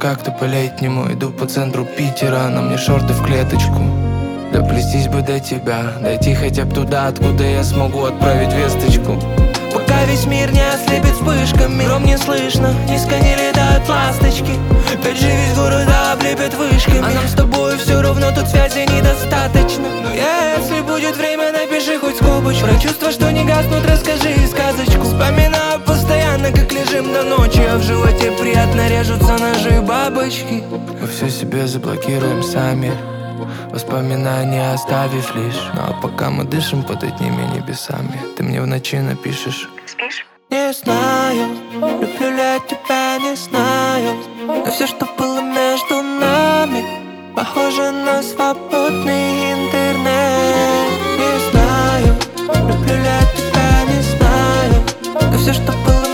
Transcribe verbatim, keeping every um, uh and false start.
как-то по-летнему иду по центру Питера, на мне шорты в клеточку. Доплестись бы до тебя, дойти хотя бы туда, откуда я смогу отправить весточку. Пока весь мир не ослепит вспышками, гром не слышно, низко не летают ласточки. Опять же весь город облепят вышками, а нам с тобой все равно тут связи недостаточно. Но если будет время, напиши хоть скобочку. Про чувства, что не гаснут, расскажи сказочку. Вспоминаю постоянно, как лежим до ночи, а в животе приятно режутся ножи и бабочки. Мы все себе заблокируем сами, воспоминания оставив лишь. Ну а пока мы дышим под одними небесами, ты мне в ночи напишешь. Спишь? Не знаю, люблю ли я тебя, не знаю, но все, что было между нами, похоже на свободный интернет. Не знаю, люблю ли я тебя, не знаю, но все, что было